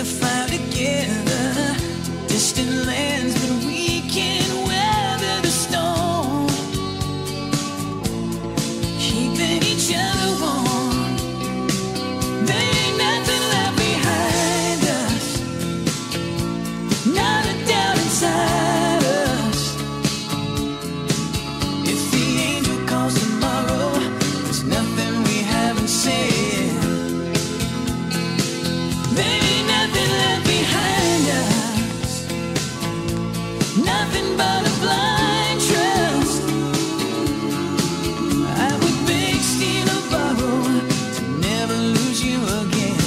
to fly together to distant lands, but we can weather the storm, keeping each other warm. There ain't nothing left behind us, not a doubt inside us. If the angel calls tomorrow, there's nothing we haven't said. There ain't nothing left behind us, nothing but a blind trust. I would beg, steal, or borrow to never lose you again.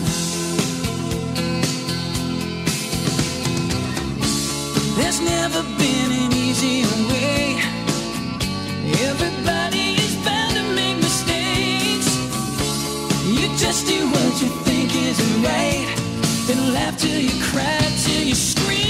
There's never been an easier way. Everybody is bound to make mistakes. You just do what you think is right, then laugh till you cry, till you scream.